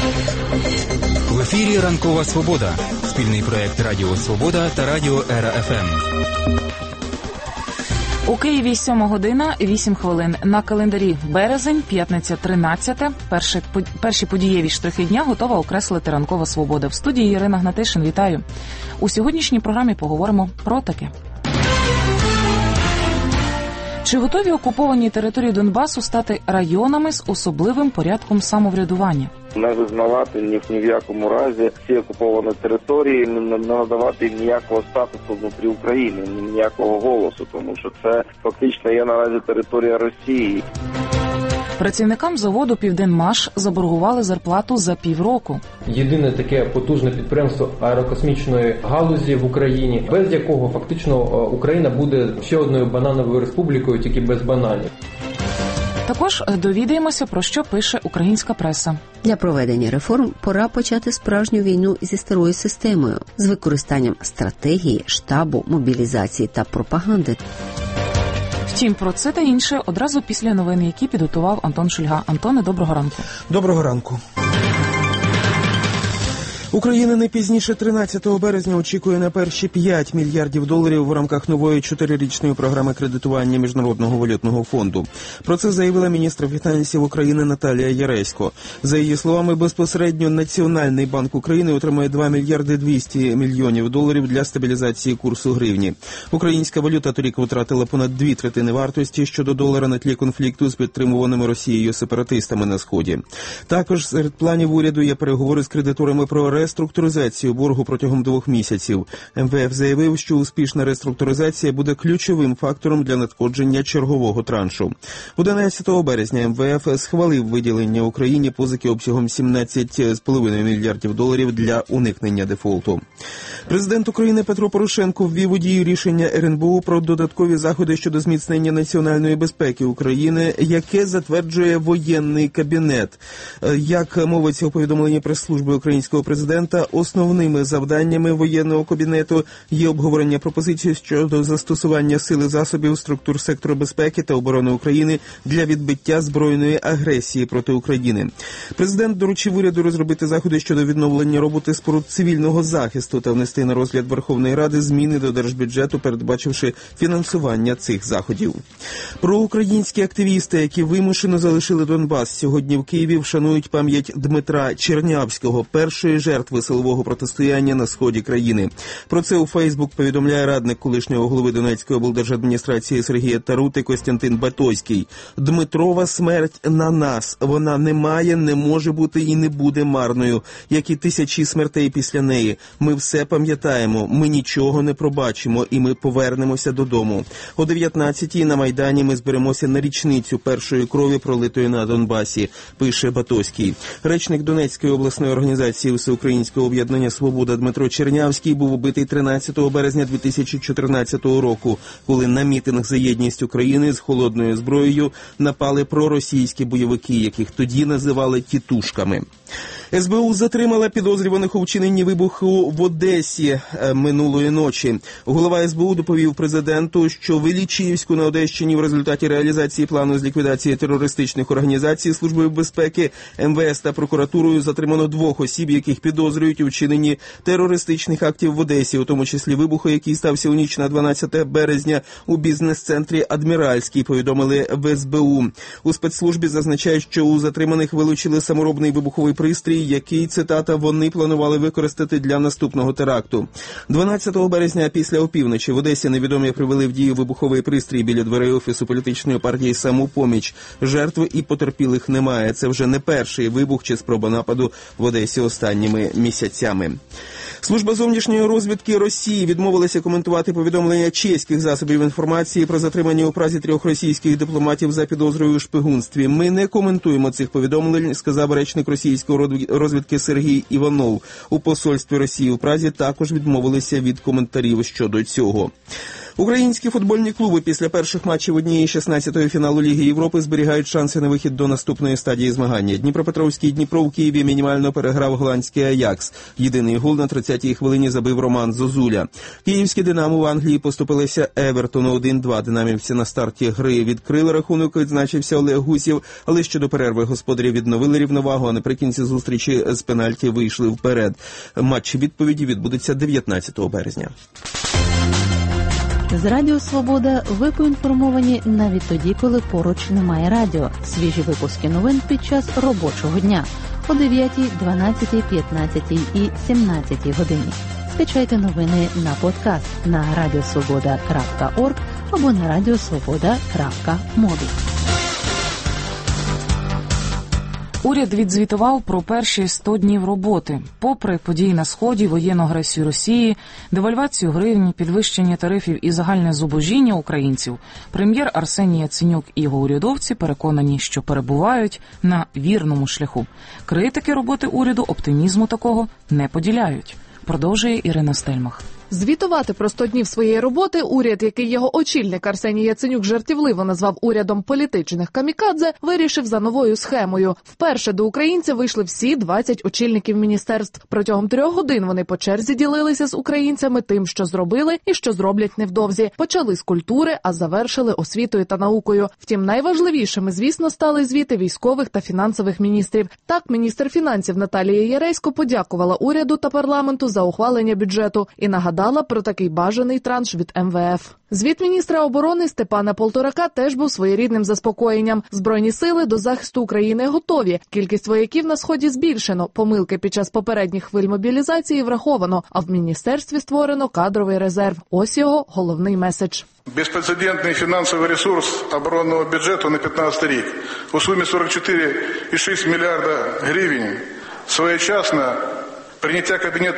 В ефірі «Ранкова Свобода» – спільний проєкт Радіо Свобода та Радіо Ера ФМ. У Києві 7 година 8 хвилин. На календарі березень, п'ятниця 13. Перші подієві штрихи дня готова окреслити «Ранкова Свобода». В студії Ірина Гнатишин. Вітаю. У сьогоднішній програмі поговоримо про таке. Чи готові окуповані території Донбасу стати районами з особливим порядком самоврядування? Не визнавати ні в якому разі ці окуповані території, не надавати їм ніякого статусу внутрі України, ніякого голосу, тому що це фактично є наразі територія Росії. Працівникам заводу «Південмаш» заборгували зарплату за півроку. Єдине таке потужне підприємство аерокосмічної галузі в Україні, без якого фактично Україна буде ще одною банановою республікою, тільки без бананів. Також довідаємося, про що пише українська преса. Для проведення реформ пора почати справжню війну зі старою системою, з використанням стратегії, штабу, мобілізації та пропаганди. Втім, про це та інше одразу після новин, які підготував Антон Шульга. Антоне, доброго ранку. Доброго ранку. Україна не пізніше 13 березня очікує на перші 5 мільярдів доларів в рамках нової 4-річної програми кредитування Міжнародного валютного фонду. Про це заявила міністр фінансів України Наталія Яресько. За її словами, безпосередньо Національний банк України отримає 2 мільярди 200 мільйонів доларів для стабілізації курсу гривні. Українська валюта торік втратила понад 2/3 вартості щодо долара на тлі конфлікту з підтримуваними Росією сепаратистами на Сході. Також серед планів уряду є переговори з кредиторами про реструктуризацію боргу протягом 2 місяців. МВФ заявив, що успішна реструктуризація буде ключовим фактором для надходження чергового траншу. 11 березня МВФ схвалив виділення Україні позики обсягом 17,5 мільярдів доларів для уникнення дефолту. Президент України Петро Порошенко ввів у дію рішення РНБО про додаткові заходи щодо зміцнення національної безпеки України, яке затверджує воєнний кабінет. Як мовиться у повідомленні прес-служби українського президента, основними завданнями воєнного кабінету є обговорення пропозицій щодо застосування сил і засобів структур сектору безпеки та оборони України для відбиття збройної агресії проти України. Президент доручив уряду розробити заходи щодо відновлення роботи споруд цивільного захисту та внести на розгляд Верховної Ради зміни до держбюджету, передбачивши фінансування цих заходів. Проукраїнські активісти, які вимушено залишили Донбас, сьогодні в Києві вшанують пам'ять Дмитра Чернявського, першої жертви силового протистояння на сході країни. Про це у Фейсбук повідомляє радник колишнього голови Донецької облдержадміністрації Сергія Тарути Костянтин Батойський. Дмитрова смерть на нас. Вона не має, не може бути і не буде марною, як і тисячі смертей після неї. Ми все пам'ятаємо, ми нічого не пробачимо і ми повернемося додому. О 19-й на Майдані ми зберемося на річницю першої крові, пролитої на Донбасі, пише Батойський. Речник Донецької обласної організації Всеукраїнського об'єднання «Свобода» Дмитро Чернявський був убитий 13 березня 2014 року, коли на мітинг за єдність України з холодною зброєю напали проросійські бойовики, яких тоді називали «тітушками». СБУ затримала підозрюваних у вчиненні вибуху в Одесі минулої ночі. Голова СБУ доповів президенту, що в Іллічіївську на Одещині в результаті реалізації плану з ліквідації терористичних організацій Службою безпеки, МВС та прокуратурою затримано 2 осіб, яких підозрюють у вчиненні терористичних актів в Одесі, у тому числі вибуху, який стався у ніч на 12 березня у бізнес-центрі «Адміральський», повідомили в СБУ. У спецслужбі зазначають, що у затриманих вилучили саморобний вибуховий пристрій, який, цитата, вони планували використати для наступного теракту. 12 березня після опівночі в Одесі невідомі привели в дію вибуховий пристрій біля дверей офісу політичної партії «Самопоміч». Жертв і потерпілих немає. Це вже не перший вибух чи спроба нападу в Одесі останніми місяцями. Служба зовнішньої розвідки Росії відмовилася коментувати повідомлення чеських засобів інформації про затримання у Празі 3 російських дипломатів за підозрою у шпигунстві. Ми не коментуємо цих повідомлень, сказав речник російської розвідки Сергій Іванов. У посольстві Росії у Празі також відмовилися від коментарів щодо цього. Українські футбольні клуби після перших матчів однієї 16-ї фіналу Ліги Європи зберігають шанси на вихід до наступної стадії змагання. Дніпропетровський Дніпро в Києві мінімально переграв голландський Аякс. Єдиний гол на 30-й хвилині забив Роман Зозуля. Київські «Динамо» в Англії поступилися Евертону 1-2. Динамівці на старті гри відкрили рахунок, відзначився Олег Гусєв, але ще до перерви господарі відновили рівновагу, а наприкінці зустрічі з пенальті вийшли вперед. Матч відповіді відбудеться 19 березня. З Радіо Свобода ви поінформовані навіть тоді, коли поруч немає радіо. Свіжі випуски новин під час робочого дня о 9, 12, 15 і 17 годині. Скачайте новини на подкаст на radiosvoboda.org або на radiosvoboda.mobi. Уряд відзвітував про перші 100 днів роботи. Попри події на Сході, воєнну агресію Росії, девальвацію гривні, підвищення тарифів і загальне зубожіння українців, прем'єр Арсеній Яценюк і його урядовці переконані, що перебувають на вірному шляху. Критики роботи уряду оптимізму такого не поділяють. Продовжує Ірина Стельмах. Звітувати про 100 днів своєї роботи уряд, який його очільник Арсеній Яценюк жартівливо назвав урядом політичних камікадзе, вирішив за новою схемою. Вперше до українців вийшли всі 20 очільників міністерств. Протягом 3 годин вони по черзі ділилися з українцями тим, що зробили і що зроблять невдовзі. Почали з культури, а завершили освітою та наукою. Втім, найважливішими, звісно, стали звіти військових та фінансових міністрів. Так, міністр фінансів Наталія Яресько подякувала уряду та парламенту за ухвалення бюджету і нагадала про такий бажаний транш від МВФ. Звіт міністра оборони Степана Полторака теж був своєрідним заспокоєнням. Збройні сили до захисту України готові. Кількість вояків на Сході збільшено. Помилки під час попередніх хвиль мобілізації враховано. А в міністерстві створено кадровий резерв. Ось його головний меседж. Безпрецедентний фінансовий ресурс оборонного бюджету на 2015 рік у сумі 44,6 мільярда гривень своєчасно прийняття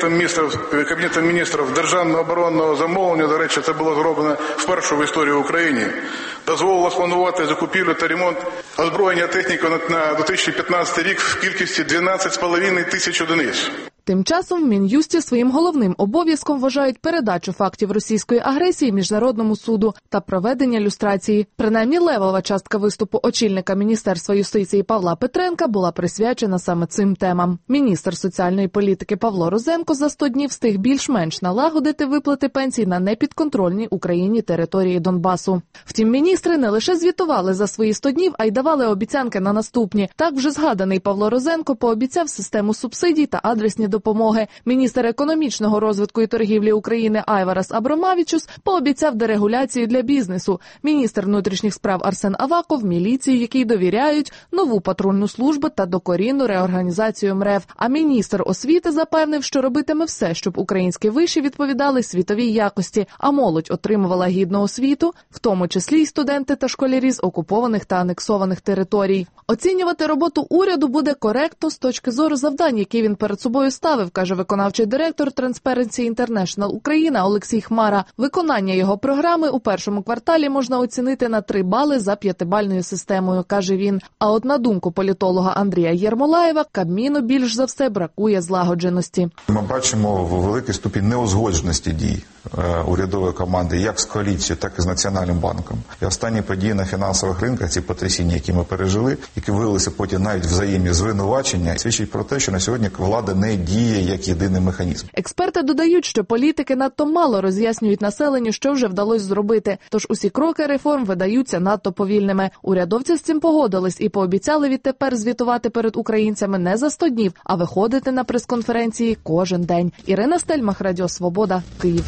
Кабінетом міністрів державного оборонного замовлення, до речі, це було зроблено вперше в історії України, дозволило спланувати закупівлю та ремонт озброєння техніки на 2015 рік в кількості 12,5 тисяч одиниць. Тим часом в Мін'юсті своїм головним обов'язком вважають передачу фактів російської агресії Міжнародному суду та проведення люстрації. Принаймні левова частка виступу очільника Міністерства юстиції Павла Петренка була присвячена саме цим темам. Міністр соціальної політики Павло Розенко за 100 днів встиг більш-менш налагодити виплати пенсій на непідконтрольній Україні території Донбасу. Втім, міністри не лише звітували за свої 100 днів, а й давали обіцянки на наступні. Так вже згаданий Павло Розенко пообіцяв систему субсидій та адресні допомоги. Міністр економічного розвитку і торгівлі України Айварас Абромавічус пообіцяв дерегуляцію для бізнесу. Міністр внутрішніх справ Арсен Аваков – міліцію, якій довіряють, нову патрульну службу та докорінну реорганізацію МРЕВ. А міністр освіти запевнив, що робитиме все, щоб українські виші відповідали світовій якості, а молодь отримувала гідну освіту, в тому числі й студенти та школярі з окупованих та анексованих територій. Оцінювати роботу уряду буде коректно з точки зору завдань, які він перед собою ставив, каже виконавчий директор Transparency International Україна Олексій Хмара. Виконання його програми у першому кварталі можна оцінити на 3 бали за 5-бальною системою, каже він. А от на думку політолога Андрія Єрмолаєва, Кабміну більш за все бракує злагодженості. Ми бачимо великий ступінь неузгодженості дій урядової команди як з коаліцією, так і з Національним банком. І останні події на фінансових ринках, ці потрясіння, які ми пережили, які вилилися потім навіть взаємні звинувачення, свідчить про те, що на сьогодні влада не діє як єдиний механізм. Експерти додають, що політики надто мало роз'яснюють населенню, що вже вдалося зробити, тож усі кроки реформ видаються надто повільними. Урядовці з цим погодились і пообіцяли відтепер звітувати перед українцями не за 100 днів, а виходити на прес-конференції кожен день. Ірина Стельмах, Радіо Свобода, Київ.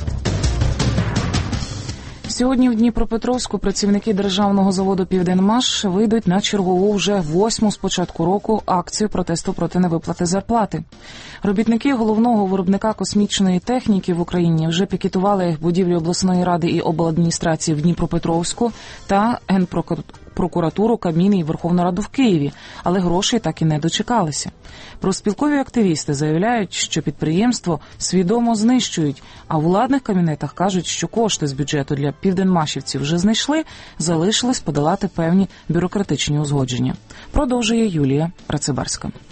Сьогодні в Дніпропетровську працівники державного заводу «Південмаш» вийдуть на чергову вже 8-му з початку року акцію протесту проти невиплати зарплати. Робітники головного виробника космічної техніки в Україні вже пікетували будівлі обласної ради і обладміністрації в Дніпропетровську та Генпрокуратуру, Кабмін і Верховну Раду в Києві, але грошей так і не дочекалися. Профспілкові активісти заявляють, що підприємство свідомо знищують, а в владних кабінетах кажуть, що кошти з бюджету для південмашівців вже знайшли, залишилось подолати певні бюрократичні узгодження. Продовжує Юлія Рацибарська.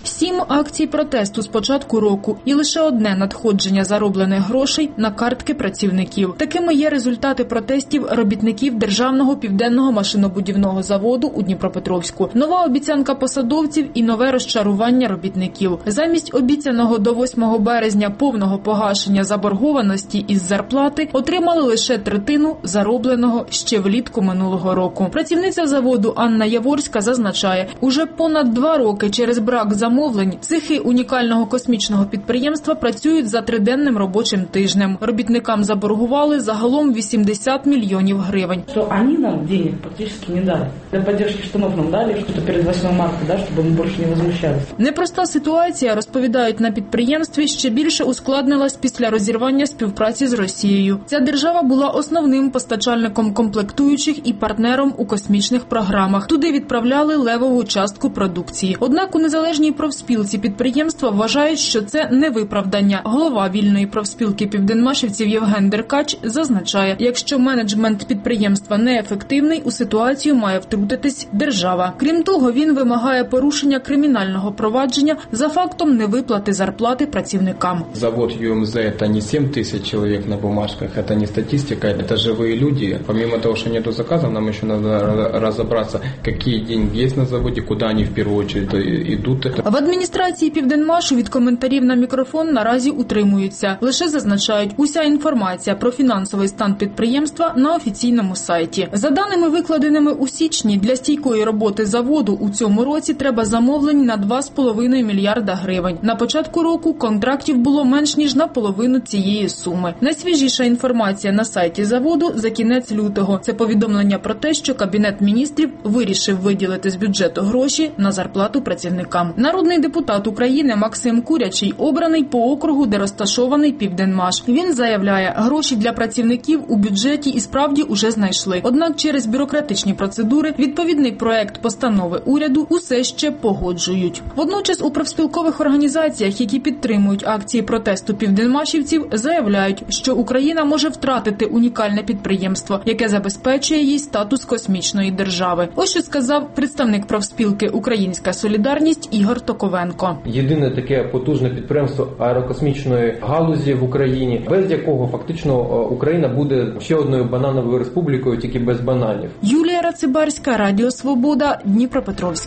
7 акцій протесту з початку року і лише одне надходження зароблених грошей на картки працівників. Такими є результати протестів робітників Державного південного машинобудівного заводу у Дніпропетровську. Нова обіцянка посадовців і нове розчарування робітників. Замість обіцяного до 8 березня повного погашення заборгованості із зарплати отримали лише третину заробленого ще влітку минулого року. Працівниця заводу Анна Яворська зазначає, уже понад 2 роки через брак замовлень цехи унікального космічного підприємства працюють за 3-денним робочим тижнем. Робітникам заборгували загалом 80 мільйонів гривень. Що вони нам денег практично не дали. Для підтримки штанов нам дали, що перед 8 марта, щоб ми більше не возмущалися. Непроста ситуація, розповідають на підприємстві, ще більше ускладнилась після розірвання співпраці з Росією. Ця держава була основним постачальником комплектуючих і партнером у космічних програмах. Туди відправляли левову частку продукції. Однак у незалежній профспілці підприємства вважають, що це не виправдання. Голова вільної профспілки південмашівців Євген Деркач зазначає, якщо менеджмент підприємства неефективний, у ситуацію має втрутитись держава. Крім того, він вимагає порушення кримінального провадження за фактом невиплати зарплати працівникам. Завод ЮМЗ – это не 7 тысяч человек на бумажках, это не статистика, это живые люди. Помимо того, что нету заказов, нам еще надо разобраться, какие деньги есть на заводе, куда они в первую очередь идут. В адміністрації Південмашу від коментарів на мікрофон наразі утримуються. Лише зазначають, уся інформація про фінансовий стан підприємства на офіційному сайті. За даними викладеними у січні, для стійкої роботи заводу у цьому році треба замовлень на 2,5 мільярда гривень. На початку року контрактів було менш ніж на половину цієї суми. Найсвіжіша інформація на сайті заводу за кінець лютого. Це повідомлення про те, що Кабінет міністрів вирішив виділити з бюджету гроші на зарплату працівникам. Народний депутат України Максим Курячий обраний по округу, де розташований Південмаш. Він заявляє, гроші для працівників у бюджеті і справді уже знайшли. Однак через бюрократичні процедури відповідний проект постанови уряду усе ще погоджують. Водночас у профспілкових організаціях, які підтримують акції протесту південмашівців, заявляють, що Україна може втратити унікальне підприємство, яке забезпечує їй статус космічної держави. Ось що сказав представник профспілки «Українська солідарність» Ігор Токовенко. Єдине таке потужне підприємство аерокосмічної галузі в Україні, без якого фактично Україна буде ще одною банановою республікою, тільки без бананів. Юлія Рацибарська, Радіо Свобода, Дніпропетровськ.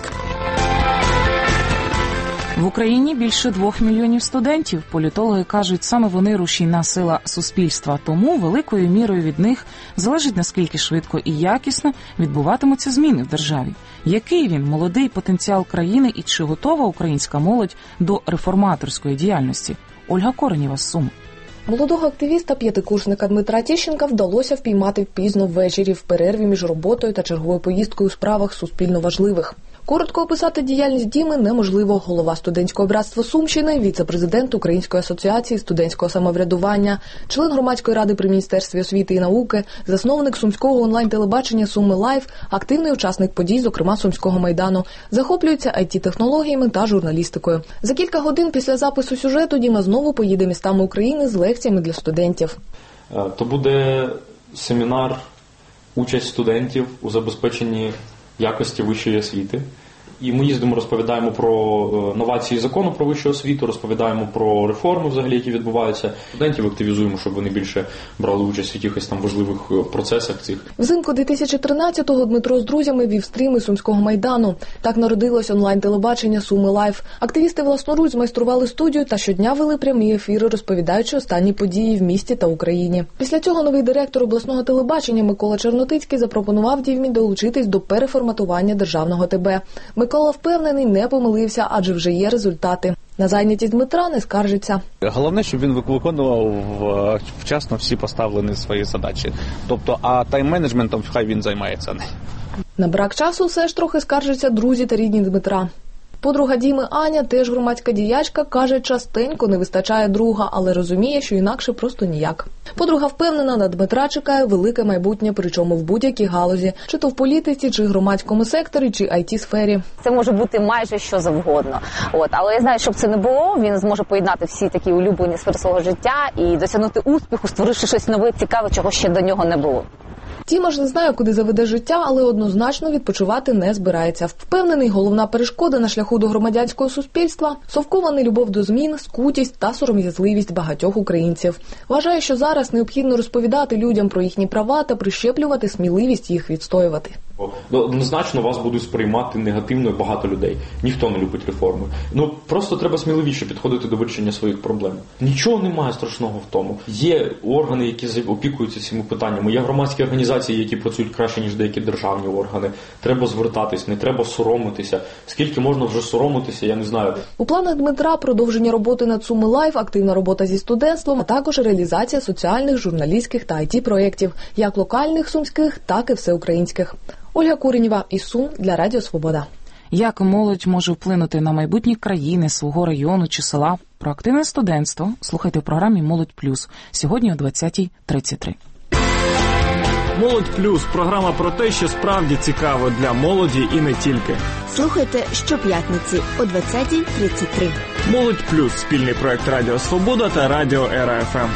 В Україні більше 2 мільйонів студентів. Політологи кажуть, саме вони рушійна сила суспільства. Тому великою мірою від них залежить, наскільки швидко і якісно відбуватимуться зміни в державі. Який він, молодий потенціал країни і чи готова українська молодь до реформаторської діяльності? Ольга Коренєва з Сум. Молодого активіста, п'ятикурсника Дмитра Тіщенка вдалося впіймати пізно ввечері в перерві між роботою та черговою поїздкою у справах суспільно важливих. Коротко описати діяльність Діми неможливо. Голова студентського братства Сумщини, віце-президент Української асоціації студентського самоврядування, член громадської ради при Міністерстві освіти і науки, засновник сумського онлайн-телебачення «Суми Лайв», активний учасник подій, зокрема Сумського Майдану. Захоплюється IT-технологіями та журналістикою. За кілька годин після запису сюжету Діма знову поїде містами України з лекціями для студентів. То буде семінар, участь студентів у забезпеченні якості вищої освіти. І ми їздимо, розповідаємо про новації закону про вищу освіту, розповідаємо про реформи, взагалі, які відбуваються. Студентів активізуємо, щоб вони більше брали участь в якихось там важливих процесах цих. Взимку 2013-го Дмитро з друзями вів стріми Сумського Майдану. Так народилось онлайн-телебачення «Суми Лайв». Активісти власноруч змайстрували студію та щодня вели прямі ефіри, розповідаючи останні події в місті та Україні. Після цього новий директор обласного телебачення Микола Чернотицький запропонував Дімі долучитись до переформатування державного ТБ. Микола впевнений, не помилився, адже вже є результати. На зайнятість Дмитра не скаржиться. Головне, щоб він виконував вчасно всі поставлені свої задачі. Тобто, а тайм-менеджментом хай він займається. На брак часу все ж трохи скаржаться друзі та рідні Дмитра. Подруга Діми Аня, теж громадська діячка, каже, частенько не вистачає друга, але розуміє, що інакше просто ніяк. Подруга впевнена, на Дмитра чекає велике майбутнє, причому в будь-якій галузі, чи то в політиці, чи громадському секторі, чи IT-сфері. Це може бути майже що завгодно. Але я знаю, щоб це не було, він зможе поєднати всі такі улюблені сфери свого життя і досягнути успіху, створивши щось нове, цікаве, чого ще до нього не було. Тімош не знає, куди заведе життя, але однозначно відпочивати не збирається. Впевнений, головна перешкода на шляху до громадянського суспільства – совкова нелюбов до змін, скутість та сором'язливість багатьох українців. Вважає, що зараз необхідно розповідати людям про їхні права та прищеплювати сміливість їх відстоювати. Однозначно вас будуть сприймати негативно багато людей. Ніхто не любить реформи. Просто треба сміливіше підходити до вирішення своїх проблем. Нічого немає страшного в тому. Є органи, які опікуються цими питаннями. Є громадські організації, які працюють краще, ніж деякі державні органи. Треба звертатись, не треба соромитися. Скільки можна вже соромитися, я не знаю. У планах Дмитра продовження роботи над Суми Лайф, активна робота зі студентством, а також реалізація соціальних, журналістських та IT-проєктів, як локальних сумських, так і всеукраїнських. Ольга Куренєва із Сум для Радіо Свобода. Як молодь може вплинути на майбутнє країни, свого району чи села? Про активне студентство слухайте в програмі «Молодь плюс» сьогодні о 20:33. «Молодь плюс» – програма про те, що справді цікаво для молоді і не тільки. Слухайте щоп'ятниці о 20:33. «Молодь плюс» – спільний проект Радіо Свобода та Радіо Ера ФМ.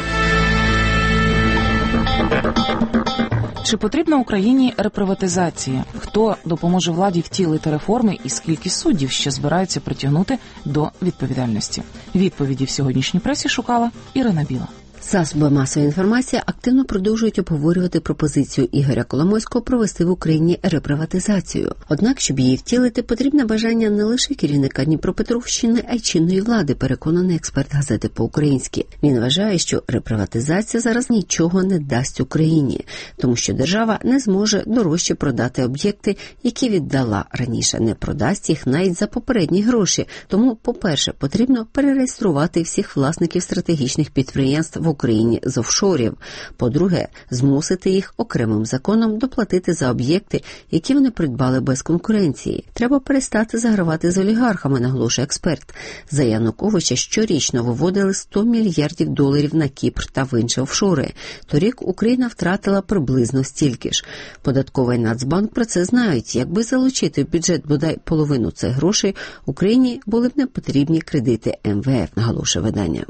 Чи потрібна Україні реприватизація? Хто допоможе владі втілити реформи і скільки суддів ще збираються притягнути до відповідальності? Відповіді в сьогоднішній пресі шукала Ірина Біла. Засоби масової інформації активно продовжують обговорювати пропозицію Ігоря Коломойського провести в Україні реприватизацію. Однак, щоб її втілити, потрібне бажання не лише керівника Дніпропетровщини, а й чинної влади, переконаний експерт газети «По-українськи». Він вважає, що реприватизація зараз нічого не дасть Україні, тому що держава не зможе дорожче продати об'єкти, які віддала раніше, не продасть їх навіть за попередні гроші. Тому, по-перше, потрібно перереєструвати всіх власників стратегічних підприємств в Україні з офшорів. По-друге, змусити їх окремим законом доплатити за об'єкти, які вони придбали без конкуренції. Треба перестати загравати з олігархами, наголошує експерт. За Януковича щорічно виводили $100 мільярдів на Кіпр та в інші офшори. Торік Україна втратила приблизно стільки ж. Податковий Нацбанк про це знають. Якби залучити в бюджет бодай половину цих грошей, Україні були б не потрібні кредити МВФ, наголошує видання.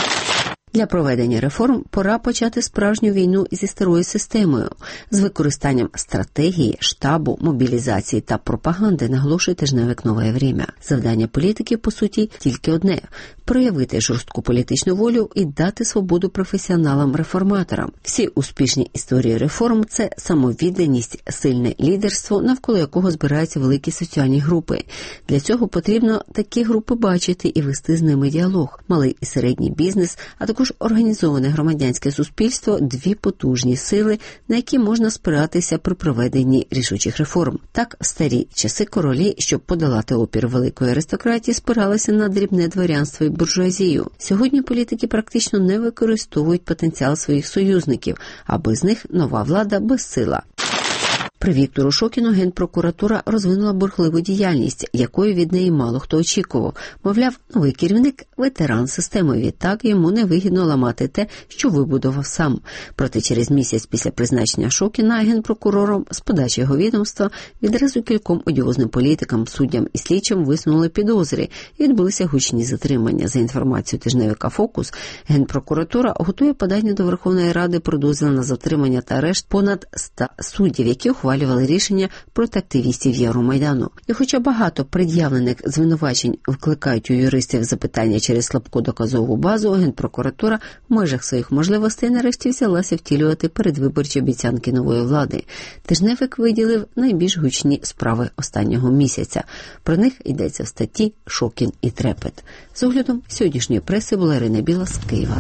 Для проведення реформ пора почати справжню війну зі старою системою, з використанням стратегії, штабу, мобілізації та пропаганди, наголошує тижневик «Нове время». Завдання політиків, по суті, тільки одне – проявити жорстку політичну волю і дати свободу професіоналам-реформаторам. Всі успішні історії реформ – це самовідданість, сильне лідерство, навколо якого збираються великі соціальні групи. Для цього потрібно такі групи бачити і вести з ними діалог. Малий і середній бізнес, а також організоване громадянське суспільство – дві потужні сили, на які можна спиратися при проведенні рішучих реформ. Так, в старі часи королі, щоб подолати опір великої аристократії, спиралися на дрібне дворянство і буржуазію. Сьогодні політики практично не використовують потенціал своїх союзників, а без них нова влада безсила. При Віктору Шокіну Генпрокуратура розвинула бурхливу діяльність, якої від неї мало хто очікував. Мовляв, новий керівник – ветеран системи, відтак йому невигідно ламати те, що вибудував сам. Проте через місяць після призначення Шокіна генпрокурором з подачі його відомства відразу кільком одіозним політикам, суддям і слідчим висунули підозри і відбулися гучні затримання. За інформацією тижневика «Фокус», Генпрокуратура готує подання до Верховної Ради про дозвіл на затримання та арешт понад 100 суддів, які ухвалювали рішення проти активістів Євромайдану. І хоча багато пред'явлених звинувачень викликають у юристів запитання через слабку доказову базу, Генпрокуратура в межах своїх можливостей нарешті взялася втілювати передвиборчі обіцянки нової влади. Тижневик виділив найбільш гучні справи останнього місяця. Про них йдеться в статті «Шокін і трепет». З оглядом сьогоднішньої преси була Ірина Біла з Києва.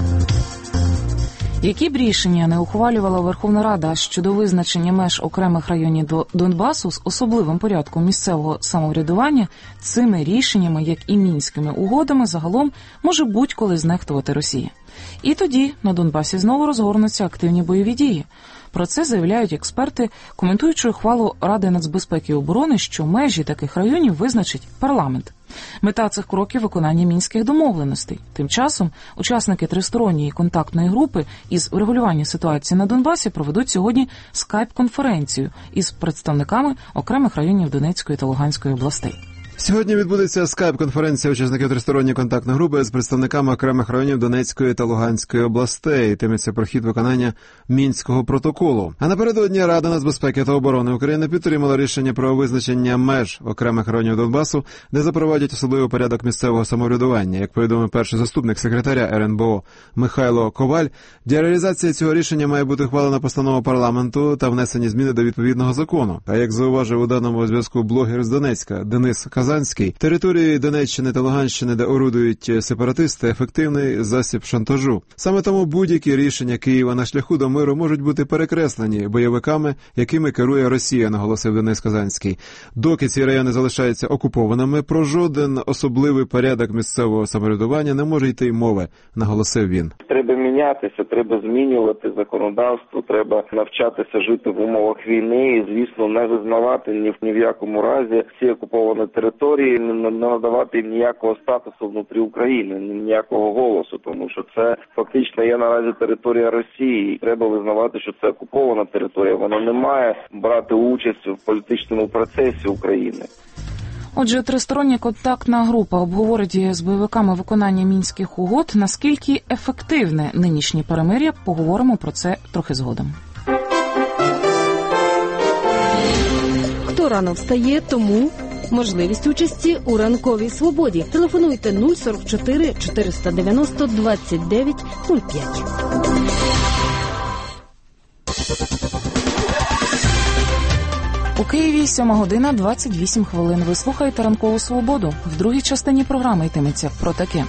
Які б рішення не ухвалювала Верховна Рада щодо визначення меж окремих районів Донбасу з особливим порядком місцевого самоврядування, цими рішеннями, як і Мінськими угодами, загалом може будь-коли знехтувати Росія. І тоді на Донбасі знову розгорнуться активні бойові дії. Про це заявляють експерти, коментуючи ухвалу Ради нацбезпеки і оборони, що межі таких районів визначить парламент. Мета цих кроків – виконання мінських домовленостей. Тим часом учасники тристоронньої контактної групи із врегулювання ситуації на Донбасі проведуть сьогодні скайп-конференцію із представниками окремих районів Донецької та Луганської областей. Сьогодні відбудеться скайп-конференція учасників тристоронньої контактної групи з представниками окремих районів Донецької та Луганської областей. Йтиметься про хід виконання Мінського протоколу. А напередодні Рада нацбезпеки та оборони України підтримала рішення про визначення меж окремих районів Донбасу, де запровадять особливий порядок місцевого самоврядування. Як повідомив перший заступник секретаря РНБО Михайло Коваль, для реалізації цього рішення має бути ухвалена постанова парламенту та внесені зміни до відповідного закону. А як зауважив у даному зв'язку блогер з Донецька Денис Казанський, території Донеччини та Луганщини, де орудують сепаратисти, ефективний засіб шантажу. Саме тому будь-які рішення Києва на шляху до миру можуть бути перекреслені бойовиками, якими керує Росія, наголосив Денис Казанський. Доки ці райони залишаються окупованими, про жоден особливий порядок місцевого самоврядування не може йти й мови, наголосив він. Треба мінятися, треба змінювати законодавство, треба навчатися жити в умовах війни і, звісно, не визнавати ні в якому разі всі окуповані території, не надавати їм ніякого статусу внутрі України, ніякого голосу, тому що це фактично є наразі територія Росії. Треба визнавати, що це окупована територія, вона не має брати участь в політичному процесі України. Отже, тристороння контактна група обговорить з бойовиками виконання Мінських угод. Наскільки ефективне нинішнє перемир'я, поговоримо про це трохи згодом. Хто рано встає, тому можливість участі у ранковій свободі. Телефонуйте 044 490 29 05. У Києві 7 година 28 хвилин. Ви слухаєте «Ранкову свободу». В другій частині програми йтиметься про таке.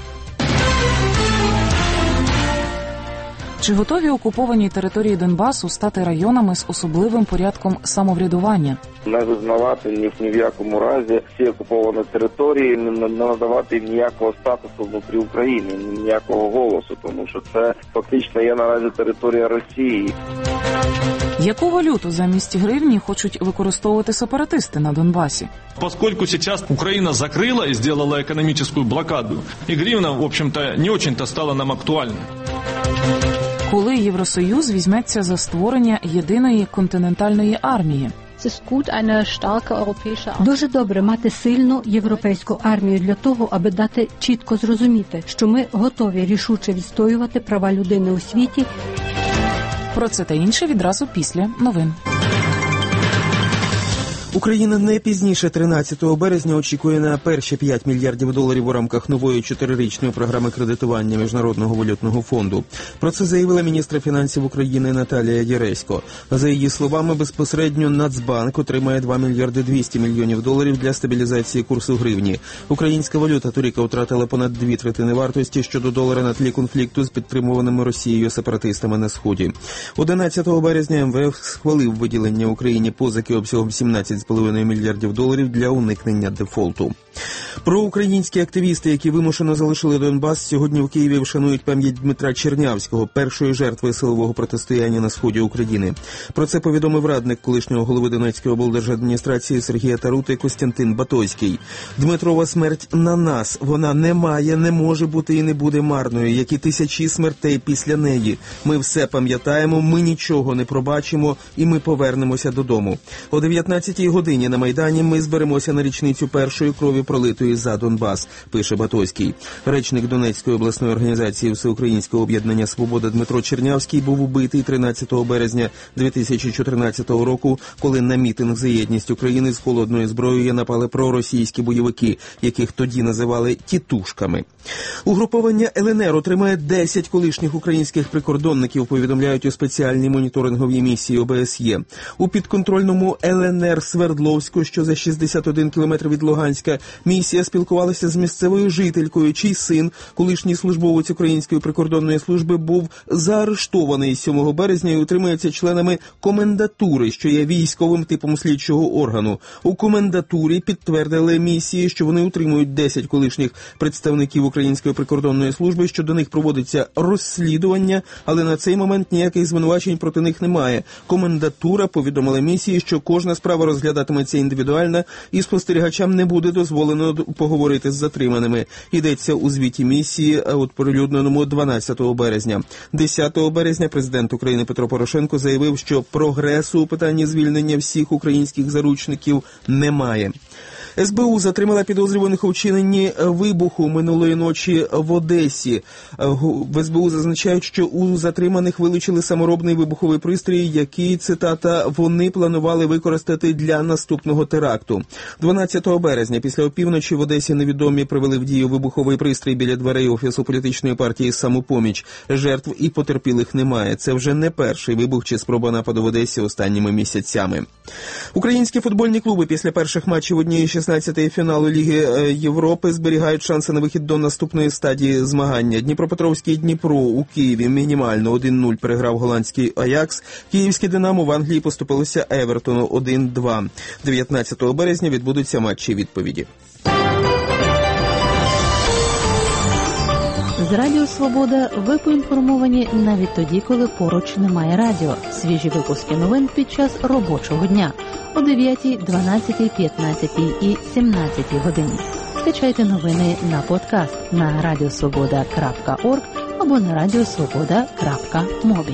Чи готові окуповані території Донбасу стати районами з особливим порядком самоврядування? Не визнавати ні в якому разі всі окуповані території, не надавати їм ніякого статусу внутрі України, ніякого голосу, тому що це фактично є наразі територія Росії. Яку валюту замість гривні хочуть використовувати сепаратисти на Донбасі? Поскольку сейчас Украина закрыла и сделала экономическую блокаду, и гривна, в общем-то, не очень-то стала нам актуальной. Коли Євросоюз візьметься за створення єдиної континентальної армії? Дуже добре мати сильну європейську армію для того, аби дати чітко зрозуміти, що ми готові рішуче відстоювати права людини у світі. Про це та інше відразу після новин. Україна не пізніше 13 березня очікує на перші 5 мільярдів доларів у рамках нової 4-річної програми кредитування Міжнародного валютного фонду. Про це заявила міністр фінансів України Наталія Яресько. За її словами, безпосередньо Нацбанк отримає 2 мільярди 200 мільйонів доларів для стабілізації курсу гривні. Українська валюта торік втратила понад 2/3 вартості щодо долара на тлі конфлікту з підтримуваними Росією сепаратистами на Сході. 11 березня МВФ схвалив виділення Україні позики обсягом 17,5 мільярдів доларів для уникнення дефолту. Проукраїнські активісти, які вимушено залишили Донбас, сьогодні в Києві вшанують пам'ять Дмитра Чернявського, першої жертви силового протистояння на сході України. Про це повідомив радник колишнього голови Донецької облдержадміністрації Сергія Тарути Костянтин Батойський. Дмитрова смерть на нас. Вона не має, не може бути і не буде марною, як і тисячі смертей після неї. Ми все пам'ятаємо, ми нічого не пробачимо і ми повернемося додому. О 19-й годині на Майдані ми зберемося на річницю першої крові пролитої за Донбас, пише Батойський. Речник Донецької обласної організації Всеукраїнського об'єднання «Свобода» Дмитро Чернявський був убитий 13 березня 2014 року, коли на мітинг за єдність України з холодною зброєю напали проросійські бойовики, яких тоді називали «тітушками». Угруповання ЛНР отримає 10 колишніх українських прикордонників, повідомляють у спеціальній моніторинговій місії ОБСЄ. У підконтрольному ЛНР Свердловську, що за 61 кілометр від Луганська, місія спілкувалася з місцевою жителькою, чий син, колишній службовець Української прикордонної служби, був заарештований 7 березня і утримується членами комендатури, що є військовим типом слідчого органу. У комендатурі підтвердили місії, що вони утримують 10 колишніх представників Української прикордонної служби, що до них проводиться розслідування, але на цей момент ніяких звинувачень проти них немає. Комендатура повідомила місії, що кожна справа розглядатиметься індивідуально і спостерігачам не буде дозволено поговорити з затриманими. Йдеться у звіті місії, оприлюдненому 12 березня. 10 березня президент України Петро Порошенко заявив, що прогресу у питанні звільнення всіх українських заручників немає. СБУ затримала підозрюваних у вчиненні вибуху минулої ночі в Одесі. В СБУ зазначають, що у затриманих вилучили саморобний вибуховий пристрій, який, цитата, вони планували використати для наступного теракту. 12 березня після опівночі в Одесі невідомі привели в дію вибуховий пристрій біля дверей Офісу політичної партії «Самопоміч». Жертв і потерпілих немає. Це вже не перший вибух чи спроба нападу в Одесі останніми місяцями. Українські футбольні клуби після перших матчів однієї 16-ї фіналу Ліги Європи зберігають шанси на вихід до наступної стадії змагання. Дніпропетровський Дніпро у Києві мінімально 1-0 переграв голландський Аякс. Київське Динамо в Англії поступилося Евертону 1-2. 19 березня відбудуться матчі відповіді. З Радіо Свобода ви поінформовані навіть тоді, коли поруч немає радіо. Свіжі випуски новин під час робочого дня о 9, 12, 15 і 17 годині. Скачайте новини на подкаст на radiosvoboda.org або на radiosvoboda.mobi.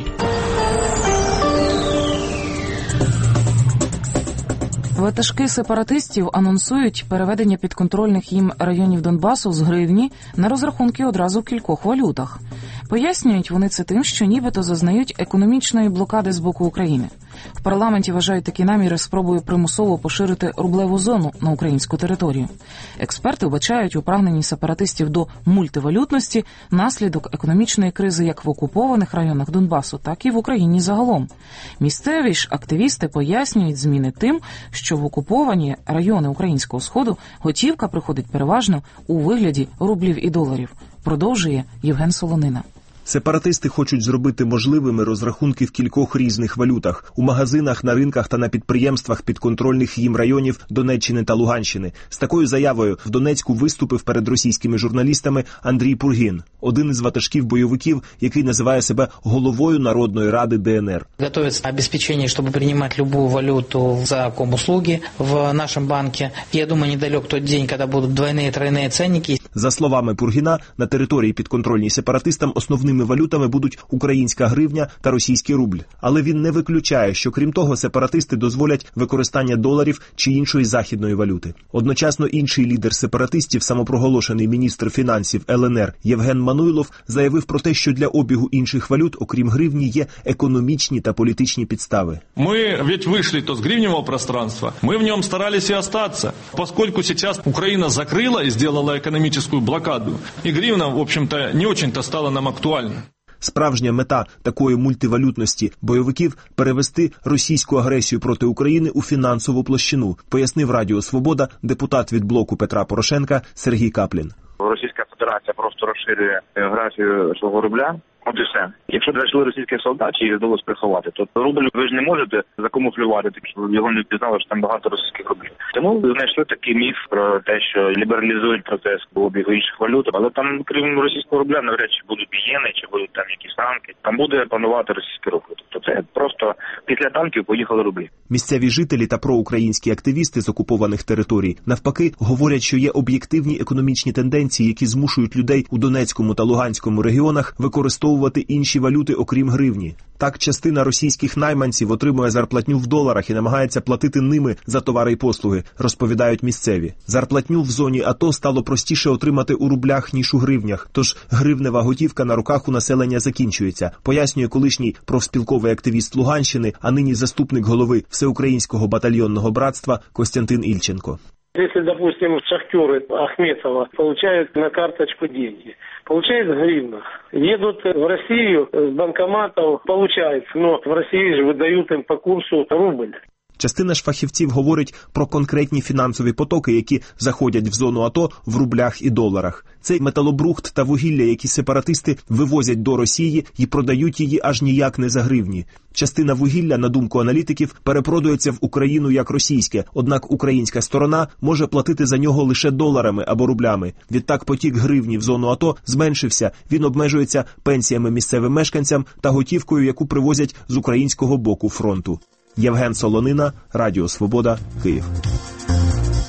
Ватажки сепаратистів анонсують переведення підконтрольних їм районів Донбасу з гривні на розрахунки одразу в кількох валютах. Пояснюють вони це тим, що нібито зазнають економічної блокади з боку України. В парламенті вважають такі наміри спробою примусово поширити рублеву зону на українську територію. Експерти вбачають у прагненні сепаратистів до мультивалютності наслідок економічної кризи як в окупованих районах Донбасу, так і в Україні загалом. Місцеві ж активісти пояснюють зміни тим, що в окуповані райони Українського Сходу готівка приходить переважно у вигляді рублів і доларів. Продовжує Євген Солонина. Сепаратисти хочуть зробити можливими розрахунки в кількох різних валютах – у магазинах, на ринках та на підприємствах підконтрольних їм районів Донеччини та Луганщини. З такою заявою в Донецьку виступив перед російськими журналістами Андрій Пургін, один із ватажків бойовиків, який називає себе головою Народної ради ДНР. Готовится обеспечение, чтобы принимать любую валюту за комуслуги в нашем банке. Я думаю, недалек тот день, когда будут двойные, тройные ценники. За словами Пургіна, на території підконтрольній сепаратистам основними валютами будуть українська гривня та російський рубль. Але він не виключає, що крім того сепаратисти дозволять використання доларів чи іншої західної валюти. Одночасно інший лідер сепаратистів, самопроголошений міністр фінансів ЛНР Євген Мануйлов, заявив про те, що для обігу інших валют, окрім гривні, є економічні та політичні підстави. Мы ведь вышли то с гривневого пространства, мы в нем старались и остаться, поскольку сейчас Украина закрыла и сделала экономическую блокаду, и гривна, в общем-то, не очень-то стала нам актуальна. Справжня мета такої мультивалютності бойовиків – перевести російську агресію проти України у фінансову площину, пояснив Радіо Свобода депутат від блоку Петра Порошенка Сергій Каплін. Російська Федерація просто розширює географію свого рубля. От і все. Якщо знайшли російських солдатів і вдалося приховати, то рубль ви ж не можете закамуфлювати, так щоб його не впізнали, що там багато російських рублів. Тому знайшли такий міф про те, що лібералізують процес обігу інших валют, але там, крім російського рубля, навряд чи будуть ієни, чи будуть там якісь танки. Там буде панувати російський рубль. Тобто це просто після танків поїхали рублі. Місцеві жителі та проукраїнські активісти з окупованих територій навпаки говорять, що є об'єктивні економічні тенденції, які змушують людей у Донецькому та Луганському регіонах використовувати інші валюти, окрім гривні. Так, частина російських найманців отримує зарплатню в доларах і намагається платити ними за товари й послуги, розповідають місцеві. Зарплатню в зоні АТО стало простіше отримати у рублях, ніж у гривнях, тож гривнева готівка на руках у населення закінчується, пояснює колишній профспілковий активіст Луганщини, а нині заступник голови Всеукраїнського батальйонного братства Костянтин Ільченко. Если, допустим, шахтеры Ахметова получают на карточку деньги, получают в гривнах, едут в Россию с банкоматов, получается, но в России же выдают им по курсу рубль. Частина ж фахівців говорить про конкретні фінансові потоки, які заходять в зону АТО в рублях і доларах. Це металобрухт та вугілля, які сепаратисти вивозять до Росії і продають її аж ніяк не за гривні. Частина вугілля, на думку аналітиків, перепродується в Україну як російське, однак українська сторона може платити за нього лише доларами або рублями. Відтак потік гривні в зону АТО зменшився, він обмежується пенсіями місцевим мешканцям та готівкою, яку привозять з українського боку фронту. Євген Солонина, Радіо Свобода, Київ.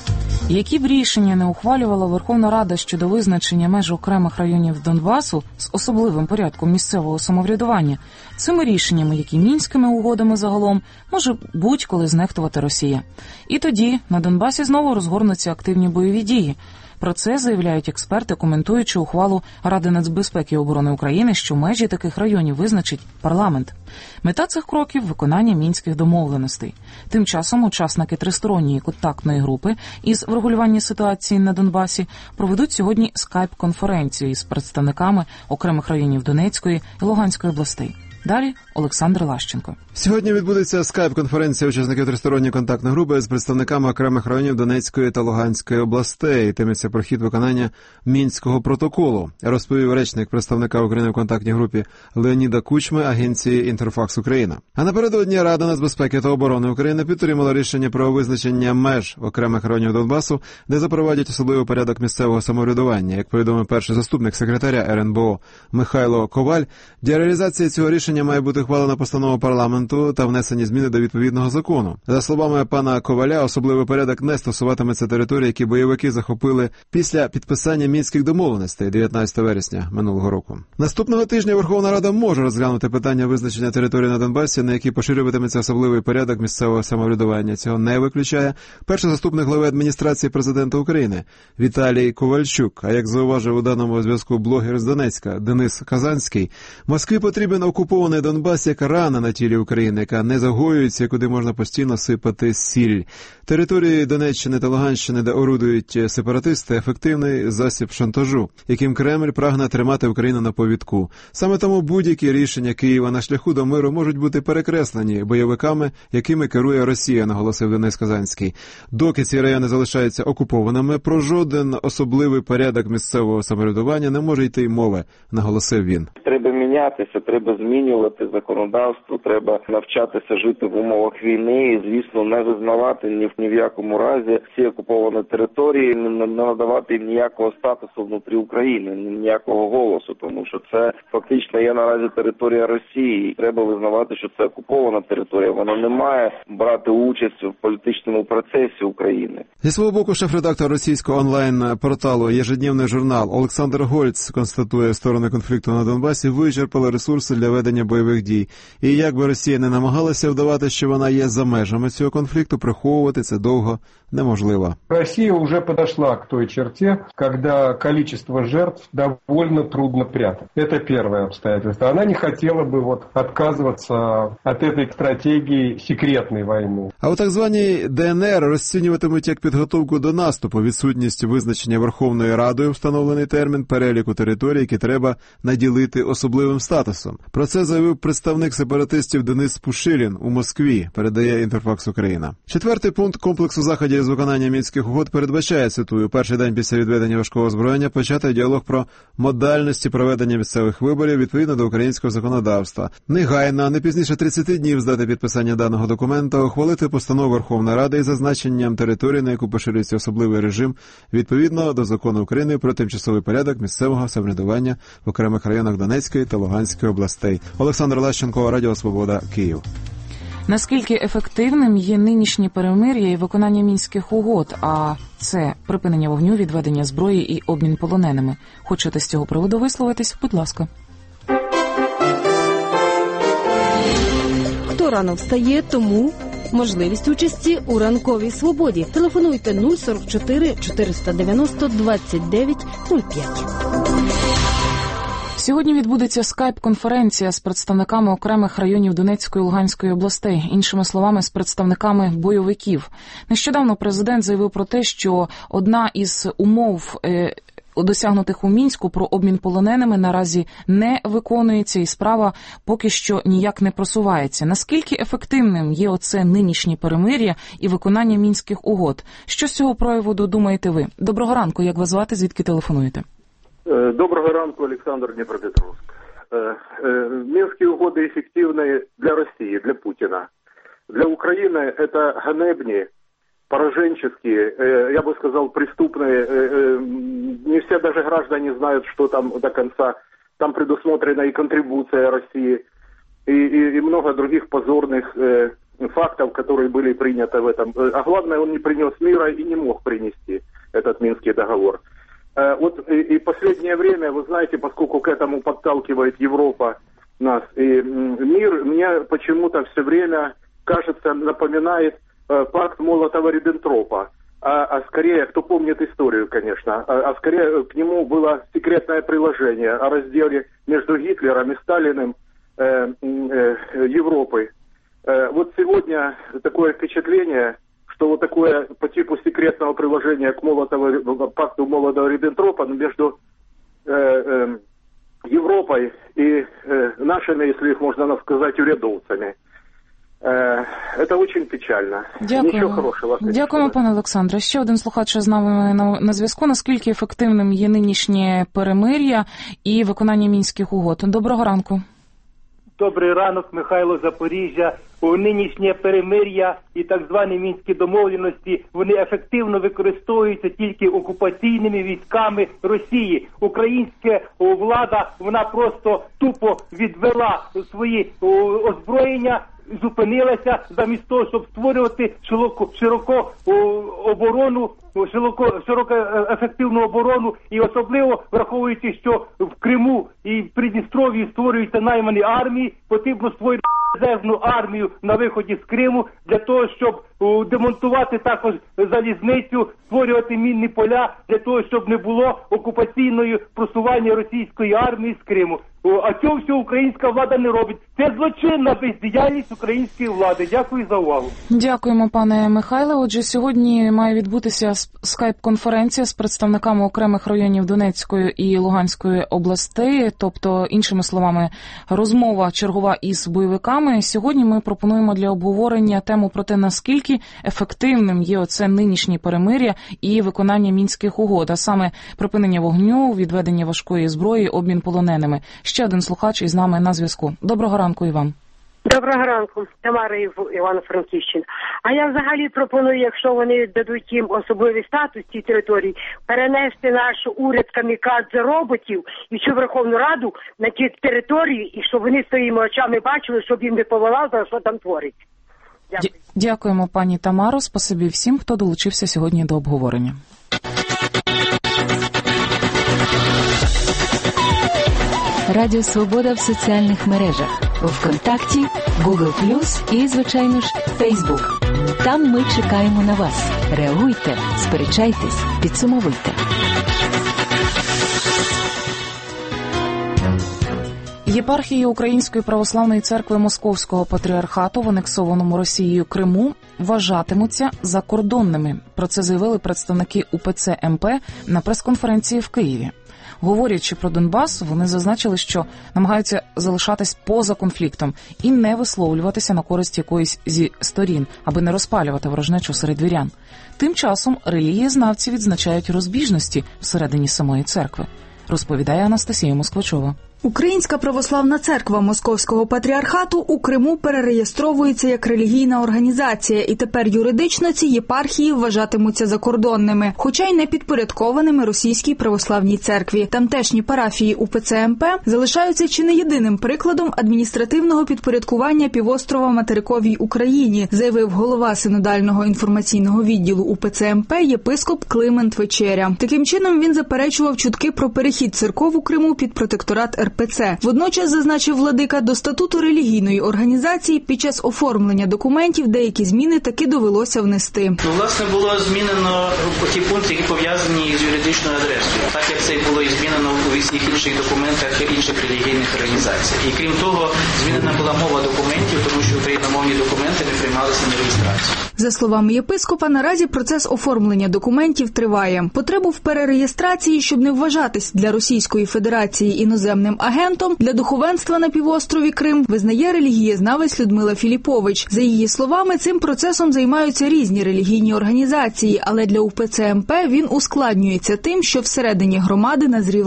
Які б рішення не ухвалювала Верховна Рада щодо визначення меж окремих районів Донбасу з особливим порядком місцевого самоврядування, цими рішеннями, як і Мінськими угодами загалом, може будь-коли знехтувати Росія. І тоді на Донбасі знову розгорнуться активні бойові дії. Про це заявляють експерти, коментуючи ухвалу Ради нацбезпеки і оборони України, що межі таких районів визначить парламент. Мета цих кроків – виконання мінських домовленостей. Тим часом учасники тристоронньої контактної групи із врегулювання ситуації на Донбасі проведуть сьогодні скайп-конференцію із представниками окремих районів Донецької і Луганської областей. Далі Олександр Лащенко. Сьогодні відбудеться скайп-конференція учасників тристоронньої контактної групи з представниками окремих районів Донецької та Луганської областей. Йтиметься про хід виконання Мінського протоколу, розповів речник представника України в контактній групі Леоніда Кучми агенції «Інтерфакс Україна». А напередодні Рада нацбезпеки та оборони України підтримала рішення про визначення меж окремих районів Донбасу, де запровадять особливий порядок місцевого самоврядування. Як повідомив перший заступник секретаря РНБО Михайло Коваль, для реалізації цього рішення має бути ухвалена постанова парламенту та внесені зміни до відповідного закону. За словами пана Коваля, особливий порядок не стосуватиметься територій, які бойовики захопили після підписання Мінських домовленостей 19 вересня минулого року. Наступного тижня Верховна Рада може розглянути питання визначення території на Донбасі, на які поширюватиметься особливий порядок місцевого самоврядування. Цього не виключає перший заступник глави адміністрації президента України Віталій Ковальчук. А як зауважив у даному зв'язку блогер з Донецька Денис Казанський, Москві потрібен окупований Донбас як рана на тілі України, яка не загоюється, куди можна постійно сипати сіль. Території Донеччини та Луганщини, де орудують сепаратисти, ефективний засіб шантажу, яким Кремль прагне тримати Україну на повідку. Саме тому будь-які рішення Києва на шляху до миру можуть бути перекреслені бойовиками, якими керує Росія, наголосив Денис Казанський. Доки ці райони залишаються окупованими, про жоден особливий порядок місцевого самоврядування не може йти й мови, наголосив він. Треба мінятися, треба змінювати законодавство, треба навчатися жити в умовах війни і, звісно, не визнавати ні в якому разі ці окуповані території, не надавати їм ніякого статусу внутрі України, ніякого голосу, тому що це фактично є наразі територія Росії. Треба визнавати, що це окупована територія, вона не має брати участь в політичному процесі України. Зі свого боку, шеф-редактор російського онлайн-порталу «Єжедневний журнал» Олександр Гольц констатує, сторони конфлікту на Донбасі вичерпали ресурси для ведення бойових дій. І як би Росія не намагалася вдавати, що вона є за межами цього конфлікту, приховувати це довго неможливо. Россия уже подошла к той черте, когда количество жертв довольно трудно прятать. Это первое обстоятельство. Она не хотела бы отказываться от этой стратегии секретной войны. А у так званій ДНР розцінюватимуть як підготовку до наступу, відсутність визначення Верховною Радою встановлений термін переліку територій, які треба наділити особливим статусом. Про це заявив представник сепаратистів Денис Пушилін у Москві, передає «Інтерфакс Україна». Четвертий пункт комплексу заходів з виконання Мінських угод передбачає, цитую, перший день після відведення важкого озброєння почати діалог про модальності проведення місцевих виборів відповідно до українського законодавства. Негайно, не пізніше 30 днів з дати підписання даного документа, ухвалити постанову Верховної Ради із зазначенням території, на яку поширюється особливий режим, відповідно до закону України про тимчасовий порядок місцевого самоврядування в окремих районах Донецької та Луганської областей. Олександр Лащенко, Радіо Свобода, Київ. Наскільки ефективним є нинішні перемир'я і виконання Мінських угод, а це припинення вогню, відведення зброї і обмін полоненими? Хочете з цього приводу висловитись? Будь ласка. Хто рано встає, тому можливість участі у ранковій свободі. Телефонуйте 044 490 29 05. Сьогодні відбудеться скайп-конференція з представниками окремих районів Донецької і Луганської областей, іншими словами, з представниками бойовиків. Нещодавно президент заявив про те, що одна із умов досягнутих у Мінську про обмін полоненими наразі не виконується і справа поки що ніяк не просувається. Наскільки ефективним є оце нинішнє перемир'я і виконання Мінських угод? Що з цього приводу думаєте ви? Доброго ранку, як вас звати, звідки телефонуєте? Доброго ранку, Олександр, Дніпропетровськ. Мінські угоди ефективні для Росії, для Путіна. Для України це ганебні, пораженческие, я бы сказал, преступные. Не все даже граждане знают, что там до конца. Там предусмотрена и контрибуция России, и много других позорных фактов, которые были приняты в этом. А главное, он не принес мира и не мог принести этот Минский договор. Вот и последнее время, вы знаете, поскольку к этому подталкивает Европа нас и мир, мне почему-то все время, кажется, напоминает пакт Молотова-Риббентропа. А скорее, кто помнит историю, конечно, а скорее к нему было секретное приложение о разделе между Гитлером и Сталиным Европы. Вот сегодня такое впечатление, что вот такое по типу секретного приложения к пакту Молотова-Риббентропа между Европой и нашими, если их можно сказать, урядовцами. Це дуже печально. Нічого хорошого. Дякуємо, пане Олександре. Ще один слухач з нами на зв'язку. Наскільки ефективним є нинішнє перемир'я і виконання Мінських угод? Доброго ранку. Добрий ранок, Михайло, Запоріжжя. Нинішнє перемир'я і так звані мінські домовленості, вони ефективно використовуються тільки окупаційними військами Росії. Українська влада, вона просто тупо відвела свої озброєння, зупинилася замість того, щоб створювати широку ефективну оборону, і особливо враховуючи, що в Криму і в Придністров'ї створюються наймані армії, потрібно створити резервну армію на виході з Криму для того, щоб демонтувати також залізницю, створювати мінні поля для того, щоб не було окупаційної просування російської армії з Криму. А цього всього українська влада не робить. Це злочинна бездіяльність української влади. Дякую за увагу. Дякуємо, пане Михайле. Отже, сьогодні має відбутися скайп-конференція з представниками окремих районів Донецької і Луганської областей, тобто, іншими словами, розмова чергова із бойовиками. Сьогодні ми пропонуємо для обговорення тему про те, наскільки ефективним є оце нинішнє перемир'я і виконання Мінських угод, а саме припинення вогню, відведення важкої зброї, обмін полоненими. Ще один слухач із нами на зв'язку. Доброго ранку і вам. Доброго ранку, Тамара Івано-Франківщина. А я взагалі пропоную, якщо вони дадуть їм особливий статус цій території, перенести наш уряд камікадзе роботів і всю Верховну Раду на ті території, і щоб вони своїми очами бачили, щоб їм не повилазило, що там твориться. Дякую. Дякуємо, пані Тамаро. Спасибі всім, хто долучився сьогодні до обговорення. Радіо Свобода в соціальних мережах. ВКонтакті, Google+, і, звичайно ж, Facebook. Там ми чекаємо на вас. Реагуйте, сперечайтесь, підсумовуйте. Єпархії Української православної церкви Московського патріархату в анексованому Росією Криму вважатимуться закордонними. Про це заявили представники УПЦ МП на прес-конференції в Києві. Говорячи про Донбас, вони зазначили, що намагаються залишатись поза конфліктом і не висловлюватися на користь якоїсь зі сторін, аби не розпалювати ворожнечу серед вірян. Тим часом релігієзнавці відзначають розбіжності всередині самої церкви, розповідає Анастасія Москвачова. Українська православна церква Московського патріархату у Криму перереєстровується як релігійна організація, і тепер юридично ці єпархії вважатимуться закордонними, хоча й не підпорядкованими Російській православній церкві. Тамтешні парафії УПЦ МП залишаються чи не єдиним прикладом адміністративного підпорядкування півострова материковій Україні, заявив голова синодального інформаційного відділу УПЦ МП єпископ Климент Вечеря. Таким чином він заперечував чутки про перехід церков у Криму під протекторат РПЦ. Водночас, зазначив владика, до статуту релігійної організації під час оформлення документів деякі зміни таки довелося внести. Власне, було змінено ті пункти, які пов'язані з юридичною адресою, так як це було і змінено у всіх інших документах інших релігійних організацій. І крім того, змінена була мова документів, тому що україномовні документи не приймалися на реєстрацію. За словами єпископа, наразі процес оформлення документів триває. Потребу в перереєстрації, щоб не вважатись для Російської Федерації іноземним агентом, для духовенства на півострові Крим визнає релігієзнавець Людмила Філіпович. За її словами, цим процесом займаються різні релігійні організації, але для УПЦ МП він ускладнюється тим, що всередині громади назрів розкол.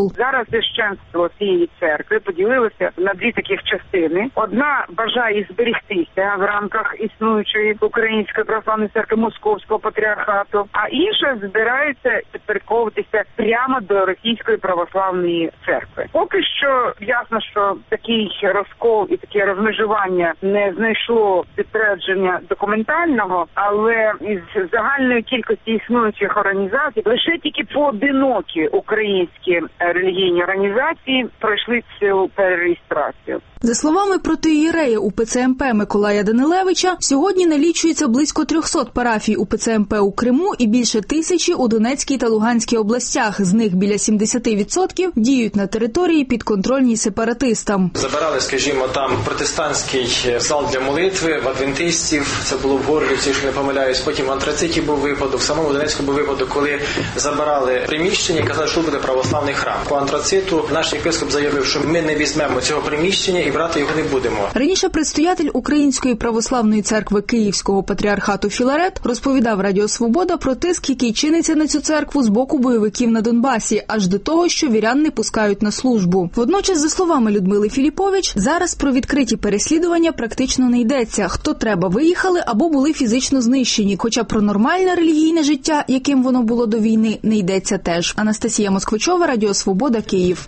сил. Зараз священство цієї церкви поділилося на дві таких частини. Одна бажає зберегтися в рамках існуючої Української православної церкви Московського патріархату, а інша збирається підпорядковуватися прямо до Російської православної церкви. Поки що ясно, що такий розкол і таке розмежування не знайшло підтвердження документального, але із загальної кількості існуючих організацій лише тільки поодинокі українські релігійні організації пройшли цю перереєстрацію. За словами протоієрея УПЦ МП Миколая Данилевича, сьогодні налічується близько 300 парафій УПЦ МП у Криму і більше 1000 у Донецькій та Луганській областях. З них біля 70% діють на території підконтрольній сепаратистам. Забирали, скажімо, там протестантський зал для молитви в адвентистів, це було в Горлівці, якщо не помиляюсь, потім в Антрациті був випадок, в самому Донецьку був випадок, коли забирали приміщення і казали, що буде православний храм. По Антрациту наш єпископ заявив, що ми не візьмемо цього приміщення і брати його не будемо. Раніше предстоятель Української православної церкви Київського патріархату Філарет розповідав Радіо Свобода про тиск, який чиниться на цю церкву з боку бойовиків на Донбасі, аж до того, що вірян не пускають на службу. Водночас, за словами Людмили Філіпович, зараз про відкриті переслідування практично не йдеться. Хто треба, виїхали або були фізично знищені, хоча про нормальне релігійне життя, яким воно було до війни, не йдеться теж. Анастасія Москвичова, Радіо Свобода, Київ.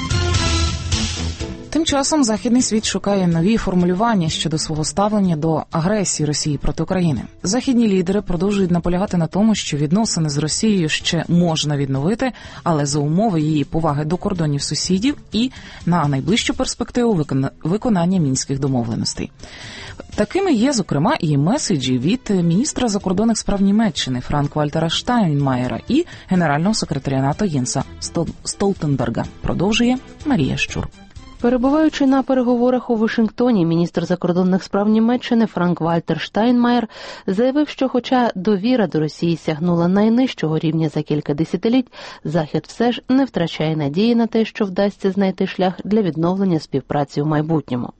Тим часом західний світ шукає нові формулювання щодо свого ставлення до агресії Росії проти України. Західні лідери продовжують наполягати на тому, що відносини з Росією ще можна відновити, але за умови її поваги до кордонів сусідів і на найближчу перспективу виконання мінських домовленостей. Такими є, зокрема, і меседжі від міністра закордонних справ Німеччини Франк-Вальтера Штайнмаєра і генерального секретаря НАТО Єнса Столтенберга. Продовжує Марія Щур. Перебуваючи на переговорах у Вашингтоні, міністр закордонних справ Німеччини Франк-Вальтер Штайнмаєр заявив, що хоча довіра до Росії сягнула найнижчого рівня за кілька десятиліть, Захід все ж не втрачає надії на те, що вдасться знайти шлях для відновлення співпраці в майбутньому.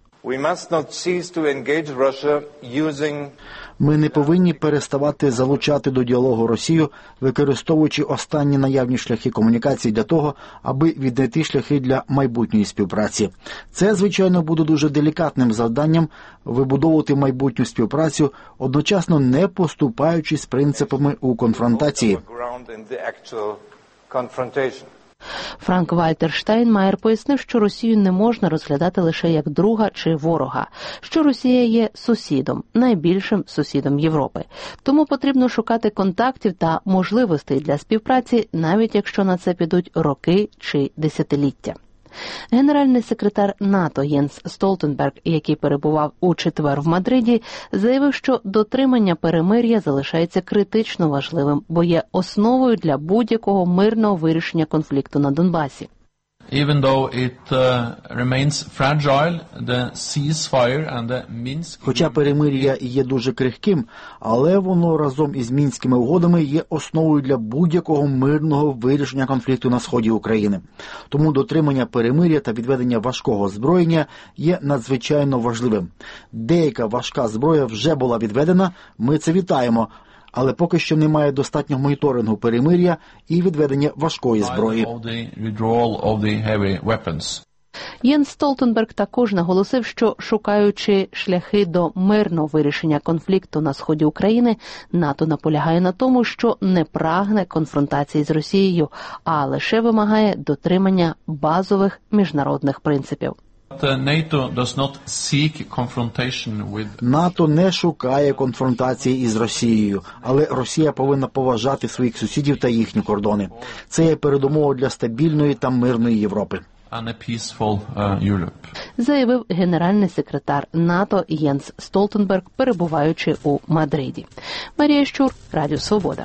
Ми не повинні переставати залучати до діалогу Росію, використовуючи останні наявні шляхи комунікації для того, аби віднайти шляхи для майбутньої співпраці. Це, звичайно, буде дуже делікатним завданням вибудовувати майбутню співпрацю, одночасно не поступаючись принципами у конфронтації. Франк-Вальтер Штайнмаєр пояснив, що Росію не можна розглядати лише як друга чи ворога, що Росія є сусідом, найбільшим сусідом Європи. Тому потрібно шукати контактів та можливостей для співпраці, навіть якщо на це підуть роки чи десятиліття. Генеральний секретар НАТО Єнс Столтенберг, який перебував у четвер в Мадриді, заявив, що дотримання перемир'я залишається критично важливим, бо є основою для будь-якого мирного вирішення конфлікту на Донбасі. Хоча перемир'я є дуже крихким, але воно разом із Мінськими угодами є основою для будь-якого мирного вирішення конфлікту на сході України. Тому дотримання перемир'я та відведення важкого озброєння є надзвичайно важливим. Деяка важка зброя вже була відведена, ми це вітаємо. Але поки що немає достатнього моніторингу перемир'я і відведення важкої зброї. Єнс Столтенберг також наголосив, що, шукаючи шляхи до мирного вирішення конфлікту на сході України, НАТО наполягає на тому, що не прагне конфронтації з Росією, а лише вимагає дотримання базових міжнародних принципів. НАТО не шукає конфронтації із Росією, але Росія повинна поважати своїх сусідів та їхні кордони. Це є передумова для стабільної та мирної Європи. Заявив генеральний секретар НАТО Єнс Столтенберг, перебуваючи у Мадриді. Марія Щур, Радіо Свобода.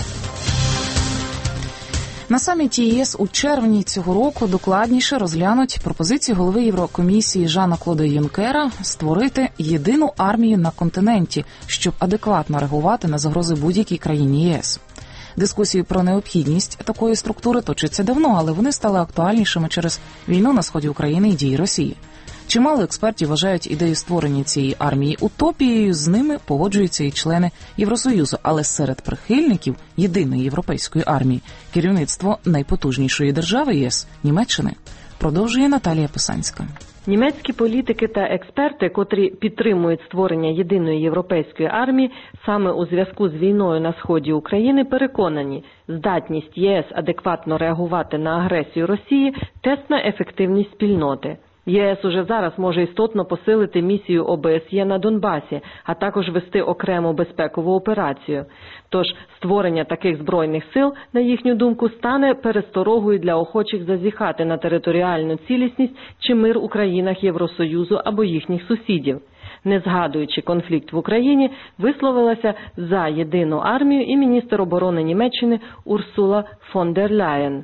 На саміті ЄС у червні цього року докладніше розглянуть пропозицію голови Єврокомісії Жана-Клода Юнкера створити єдину армію на континенті, щоб адекватно реагувати на загрози будь-якій країні ЄС. Дискусії про необхідність такої структури точаться давно, але вони стали актуальнішими через війну на сході України і дії Росії. Чимало експертів вважають ідею створення цієї армії утопією, з ними погоджуються і члени Євросоюзу, але серед прихильників єдиної європейської армії керівництво найпотужнішої держави ЄС – Німеччини. Продовжує Наталія Писанська. Німецькі політики та експерти, котрі підтримують створення єдиної європейської армії саме у зв'язку з війною на сході України, переконані, здатність ЄС адекватно реагувати на агресію Росії – тест на ефективність спільноти. ЄС уже зараз може істотно посилити місію ОБСЄ на Донбасі, а також вести окрему безпекову операцію. Тож створення таких збройних сил, на їхню думку, стане пересторогою для охочих зазіхати на територіальну цілісність чи мир у країнах Євросоюзу або їхніх сусідів. Не згадуючи конфлікт в Україні, висловилася за єдину армію і міністр оборони Німеччини Урсула фон дер Ляєн.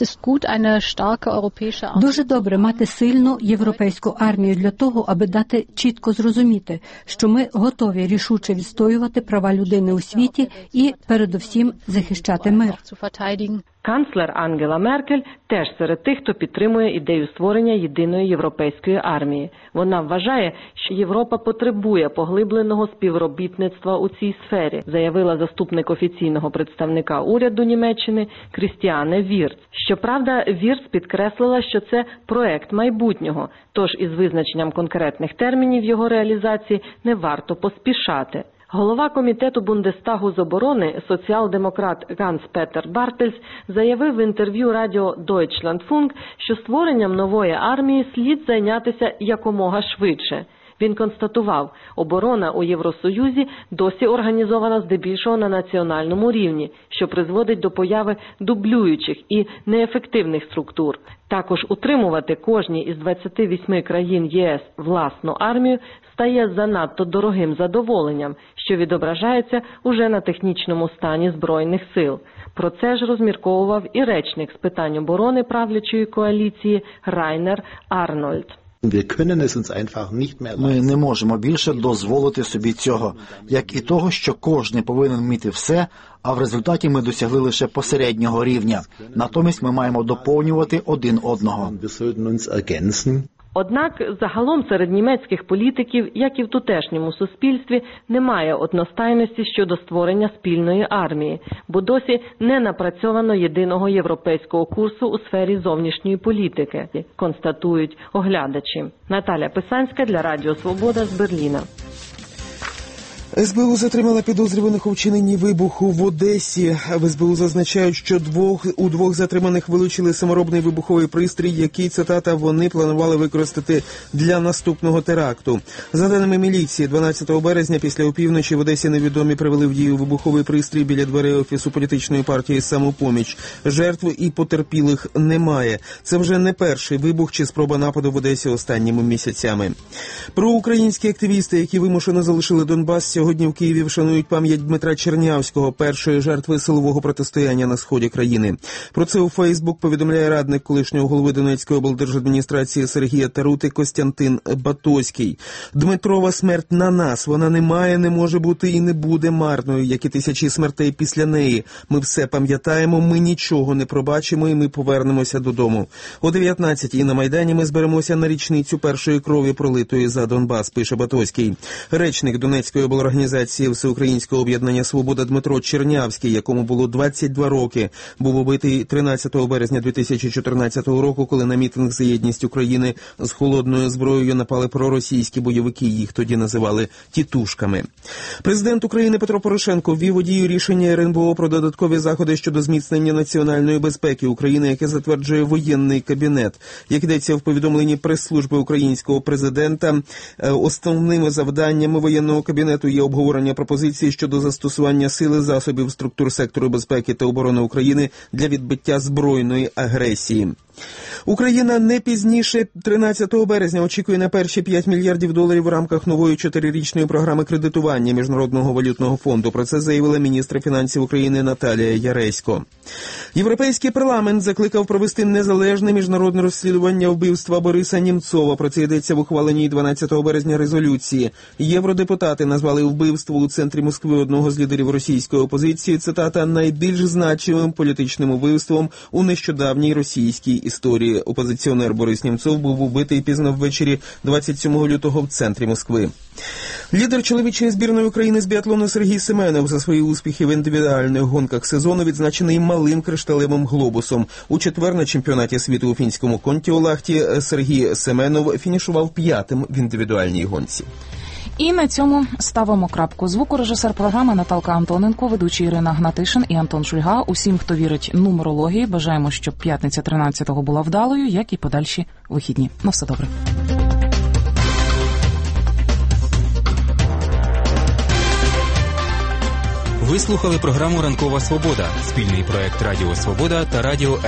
Дуже добре мати сильну європейську армію для того, аби дати чітко зрозуміти, що ми готові рішуче відстоювати права людини у світі і, передусім, захищати мир. Канцлер Ангела Меркель теж серед тих, хто підтримує ідею створення єдиної європейської армії. Вона вважає, що Європа потребує поглибленого співробітництва у цій сфері, заявила заступник офіційного представника уряду Німеччини Крістіане Вірц. Щоправда, Вірц підкреслила, що це проект майбутнього, тож із визначенням конкретних термінів його реалізації не варто поспішати. Голова комітету Бундестагу з оборони, соціал-демократ Ганс Петер Бартельс, заявив в інтерв'ю радіо Deutschlandfunk, що створенням нової армії слід зайнятися якомога швидше. Він констатував, оборона у Євросоюзі досі організована здебільшого на національному рівні, що призводить до появи дублюючих і неефективних структур. Також утримувати кожній із 28 країн ЄС власну армію стає занадто дорогим задоволенням, що відображається уже на технічному стані Збройних сил. Про це ж розмірковував і речник з питань оборони правлячої коаліції Райнер Арнольд. Ми не можемо більше дозволити собі цього, як і того, що кожен повинен вміти все, а в результаті ми досягли лише посереднього рівня. Натомість ми маємо доповнювати один одного. Однак загалом серед німецьких політиків, як і в тутешньому суспільстві, немає одностайності щодо створення спільної армії, бо досі не напрацьовано єдиного європейського курсу у сфері зовнішньої політики, констатують оглядачі. Наталя Писанська для Радіо Свобода з Берліна. СБУ затримала підозрюваних у вчиненні вибуху в Одесі. В СБУ зазначають, що у двох затриманих вилучили саморобний вибуховий пристрій, який, цитата, вони планували використати для наступного теракту. За даними міліції, 12 березня після опівночі в Одесі невідомі привели в дію вибуховий пристрій біля дверей офісу політичної партії «Самопоміч». Жертв і потерпілих немає. Це вже не перший вибух чи спроба нападу в Одесі останніми місяцями. Проукраїнські активісти, які вимушено залишили Донбас, сьогодні в Києві вшанують пам'ять Дмитра Чернявського, першої жертви силового протистояння на сході країни. Про це у Фейсбук повідомляє радник колишнього голови Донецької облдержадміністрації Сергія Тарути Костянтин Батоський. Дмитрова смерть на нас. Вона не має, не може бути і не буде марною, як і тисячі смертей після неї. Ми все пам'ятаємо, ми нічого не пробачимо і ми повернемося додому. О 19-й на Майдані ми зберемося на річницю першої крові, пролитої за Донбас, пише Батоський. Речник Донецької організації Всеукраїнського об'єднання «Свобода» Дмитро Чернявський, якому було 22 роки, був убитий 13 березня 2014 року, коли на мітинг «За єдність України» з холодною зброєю напали проросійські бойовики, їх тоді називали «тітушками». Президент України Петро Порошенко ввів у дію рішення РНБО про додаткові заходи щодо зміцнення національної безпеки України, яке затверджує воєнний кабінет. Як йдеться в повідомленні прес-служби українського президента, основними завданнями воєнного кабінету є обговорення пропозицій щодо застосування сили, засобів, структур сектору безпеки та оборони України для відбиття збройної агресії. Україна не пізніше 13 березня очікує на перші 5 мільярдів доларів в рамках нової 4-річної програми кредитування Міжнародного валютного фонду. Про це заявила міністр фінансів України Наталія Яресько. Європейський парламент закликав провести незалежне міжнародне розслідування вбивства Бориса Німцова. Про це йдеться в ухваленій 12 березня резолюції. Євродепутати назвали вбивство у центрі Москви одного з лідерів російської опозиції, цитата, найбільш значимим політичним вбивством у нещодавній російській історії. Опозиціонер Борис Німцов був убитий пізно ввечері 27 лютого в центрі Москви. Лідер чоловічої збірної України з біатлону Сергій Семенов за свої успіхи в індивідуальних гонках сезону відзначений малим кришталевим глобусом. У четвер на чемпіонаті світу у фінському Контіолахті Сергій Семенов фінішував 5-м в індивідуальній гонці. І на цьому ставимо крапку. Звукорежисер програми Наталка Антоненко, ведучі Ірина Гнатишин і Антон Шульга. Усім, хто вірить нумерології, бажаємо, щоб п'ятниця 13-го була вдалою, як і подальші вихідні. На все добре. Ви слухали програму «Ранкова свобода» – спільний проект Радіо Свобода та Радіо